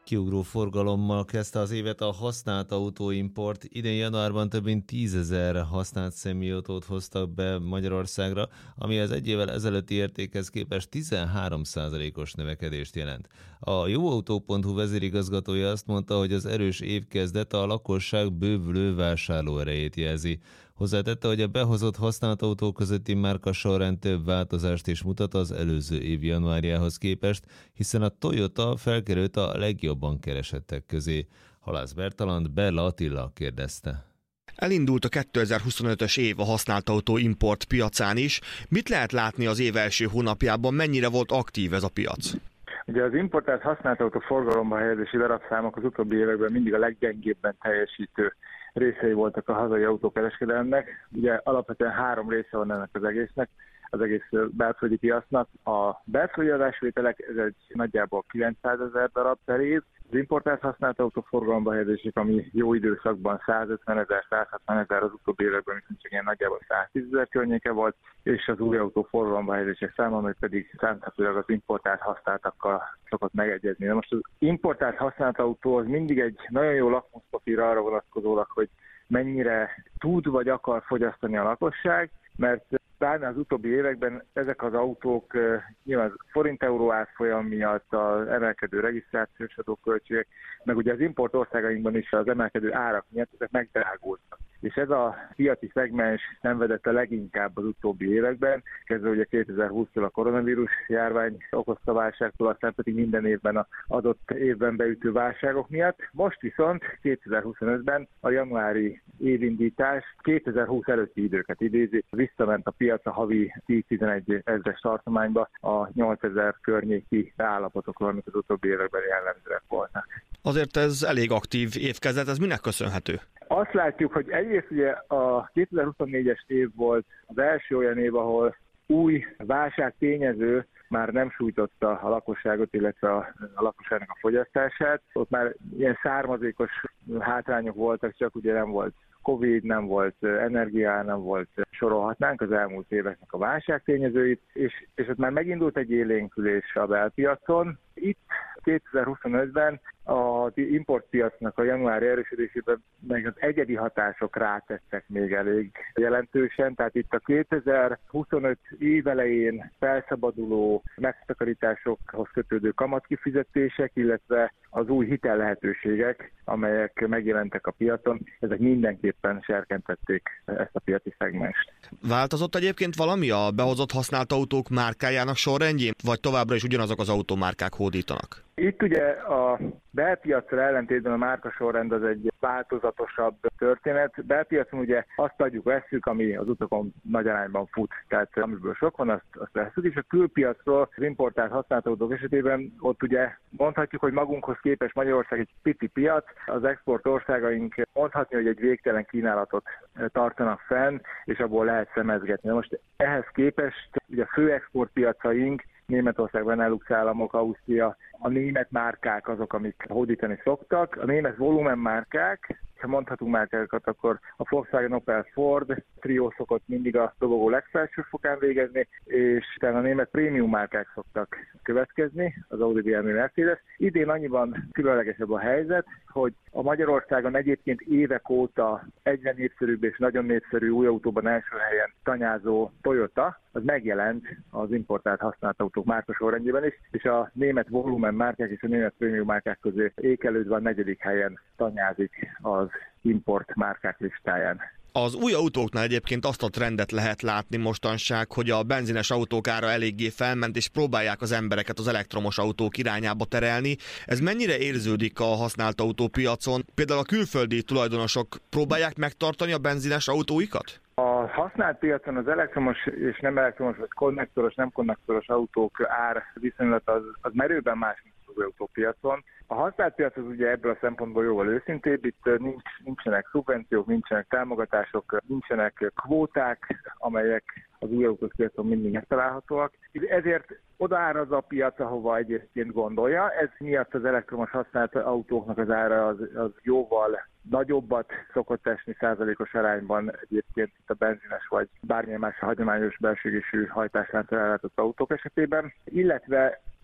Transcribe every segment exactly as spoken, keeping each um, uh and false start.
Kiugró forgalommal kezdte az évet a használt autóimport. Idén januárban több mint tízezer használt személyautót hoztak be Magyarországra, ami az egy évvel ezelőtti értékhez képest tizenhárom százalékos növekedést jelent. A jóautó pont hu vezérigazgatója azt mondta, hogy az erős évkezdet a lakosság bővülő vásárlóerejét jelzi. Hozzátette, hogy a behozott használt autók közötti márka sorrend több változást is mutat az előző év januárjához képest, hiszen a Toyota felkerült a legjobban keresettek közé. Halász Bertalant Bella Attila kérdezte. Elindult a kétezer-huszonötös év a használt autó import piacán is. Mit lehet látni az év első hónapjában, mennyire volt aktív ez a piac? Ugye az importált használt autó forgalomba helyezési darabszámok az utóbbi években mindig a leggyengébben teljesítő részei voltak a hazai autókereskedelemnek. Ugye alapvetően három része van ennek az egésznek, az egész belföldi piacnak. A belföldi adásvételek, ez egy nagyjából kilencszázezer darab per év. Az importált használt autó forgalomba helyezések, ami jó időszakban százötvenezer, százhatvanezer, az utóbbi években viszont csak ilyen nagyjából száztízezer környéke volt, és az új autó forgalomba helyezések száma, amely pedig számíthatólag az importált használtakkal szokott megegyezni. Na most az importált használt autó az mindig egy nagyon jó lakmuszpapír arra vonatkozólag, hogy mennyire tud vagy akar fogyasztani a lakosság, mert pláne az utóbbi években ezek az autók nyilván forint-euró árfolyam miatt, az emelkedő regisztrációs adóköltségek, meg ugye az import országainkban is az emelkedő árak miatt ezek megdrágultak. És ez a piaci szegmens szenvedett a leginkább az utóbbi években, kezdve ugye kétezer-húsztól a koronavírus járvány okozta válságtól, aztán pedig minden évben az adott évben beütő válságok miatt. Most viszont kétezer-huszonötben a januári évindítás kétezer-húsz előtti időket idézi, visszament a piac a havi tíz-tizenegy ezres tartományba a nyolcezer környéki állapotokról, amik az utóbbi években jellemzőek voltak. Azért ez elég aktív évkezdet, ez minek köszönhető? Azt látjuk, hogy egyrészt ugye a kétezer-huszonnégyes év volt az első olyan év, ahol új válságtényező már nem sújtotta a lakosságot, illetve a, a lakosságnak a fogyasztását. Ott már ilyen származékos hátrányok voltak, csak ugye nem volt Covid, nem volt energia, nem volt, sorolhatnánk az elmúlt éveknek a válságtényezőit, és, és ott már megindult egy élénkülés a belpiacon. Itt kétezer-huszonötben az importpiacnak a januári erősödésében meg az egyedi hatások rátettek még elég jelentősen, tehát itt a kétezer-huszonöt év elején felszabaduló megtakarításokhoz kötődő kamatkifizetések, illetve az új hitellehetőségek, amelyek megjelentek a piacon, ezek mindenképpen serkentették ezt a piaci szegmest. Változott egyébként valami a behozott használt autók márkájának sorrendjén, vagy továbbra is ugyanazok az autómárkák hódítanak? Itt ugye a belpiacra ellentétben a márkasorrend az egy változatosabb történet. Belpiacon ugye azt adjuk, vesszük, ami az utakon nagy arányban fut, tehát amiből sok van, azt, azt vesszük, és a külpiacról az importált használt autók esetében ott ugye mondhatjuk, hogy magunkhoz képest Magyarország egy pici piac, az export országaink mondhatni, hogy egy végtelen kínálatot tartanak fenn, és abból lehet szemezgetni. Most ehhez képest ugye a fő exportpiacaink Németország, Benelux államok, Ausztria, a német márkák azok, amik hódítani szoktak. A német volumen márkák, ha mondhatunk márkákat, akkor a Volkswagen, Opel, Ford, Trio szokott mindig a dobogó legfelső fokán végezni, és utána a német prémium márkák szoktak következni, az Audi, bé em vé, Mercedes. Idén annyiban különlegesebb a helyzet, hogy a Magyarországon egyébként évek óta egyre népszerűbb és nagyon népszerű új autóban első helyen tanyázó Toyota, az megjelent az importált használt autók márkasorrendjében is, és a német volumen márkák és a német prémium márkák közé ékelődve a negyedik helyen tanyázik az import márkák listáján. Az új autóknál egyébként azt a trendet lehet látni mostanság, hogy a benzines autók ára eléggé felment, és próbálják az embereket az elektromos autók irányába terelni. Ez mennyire érződik a használt autópiacon? Például a külföldi tulajdonosok próbálják megtartani a benzines autóikat? A használt piacon az elektromos és nem elektromos, vagy konnektoros, nem konnektoros autók ár viszonylat az, az merőben más, mint az autópiacon. A használt piac az ugye ebből a szempontból jóval őszintébb, itt nincs, nincsenek szubvenciók, nincsenek támogatások, nincsenek kvóták, amelyek az új autók piacon mindig megtalálhatóak. Ezért odaáraz a piac, ahova egyébként gondolja. Ez miatt az elektromos használt autóknak az ára az, az jóval nagyobbat szokott esni százalékos arányban egyébként itt a benzines vagy bármilyen más hagyományos belső égésű hajtáslánccal ellátott autók esetében, illetve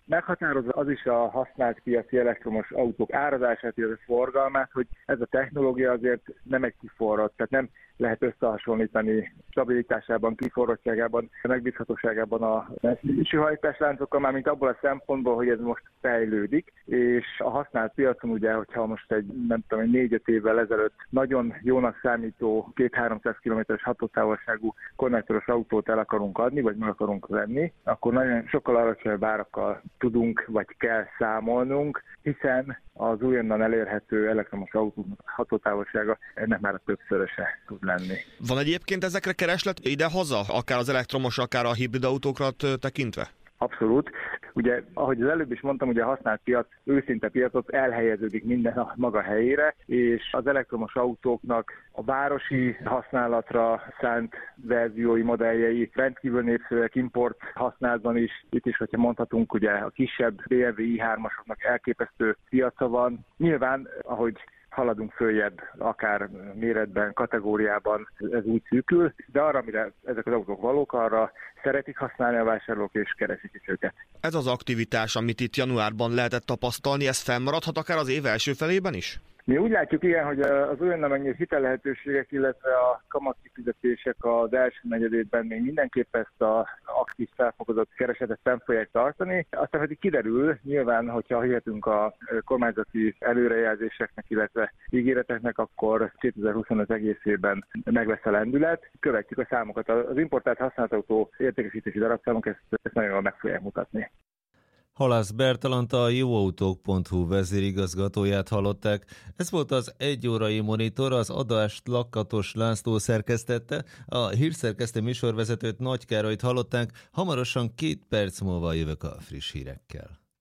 Meghatározza az is a használt piaci elektromos autók árazását, illetve forgalmát, hogy ez a technológia azért nem egy kiforrott, tehát nem lehet összehasonlítani stabilitásában, kiforrottságában, megbízhatóságában a hajtásláncokkal, mármint abból a szempontból, hogy ez most fejlődik, és a használt piacon ugye, hogyha most egy, nem tudom, egy négy-öt évvel ezelőtt nagyon jónak számító két-háromszáz kilométeres hatótávolságú konnektoros autót el akarunk adni, vagy meg akarunk venni, akkor nagyon sokkal alacsonyabb árakkal tudunk, vagy kell számolnunk, hiszen az újonnan elérhető elektromos autók hatótávolsága ennek már a többszöröse tud lenni. Van egyébként ezekre kereslet ide-haza, akár az elektromos, akár a hibrid autókra tekintve? Abszolút. Ugye, ahogy az előbb is mondtam, ugye a használt piac, őszinte piacot elhelyeződik minden a maga helyére, és az elektromos autóknak a városi használatra szánt verziói, modelljei rendkívül népszerűek, import használatban is. Itt is, hogyha mondhatunk, ugye a kisebb bé em vé i hármasoknak elképesztő piaca van. Nyilván, ahogy haladunk följebb, akár méretben, kategóriában ez úgy szűkül, de arra, amire ezek az autók valók, arra szeretik használni a vásárlók, és keresik is őket. Ez az aktivitás, amit itt januárban lehetett tapasztalni, ez fennmaradhat akár az év első felében is? Mi úgy látjuk, igen, hogy az olyan megnyílt hitellehetőségek, illetve a kamatkifizetések az első negyedében még mindenképp ezt az aktív felfokozott keresetet fenn fogják tartani. Aztán pedig kiderül, nyilván, hogyha hihetünk a kormányzati előrejelzéseknek, illetve ígéreteknek, akkor kétezer-huszonöt egészében meg lesz a lendület. Követjük a számokat. Az importált használt autó értékesítési darabszámok ezt, ezt nagyon jól meg fogják mutatni. Halász Bertalant, a jóautók pont hu vezérigazgatóját hallották. Ez volt az egyórai monitor, az adást Lakatos László szerkesztette, a hírszerkesztő műsorvezetőt Nagy Károlyt hallották, hamarosan két perc múlva jövök a friss hírekkel.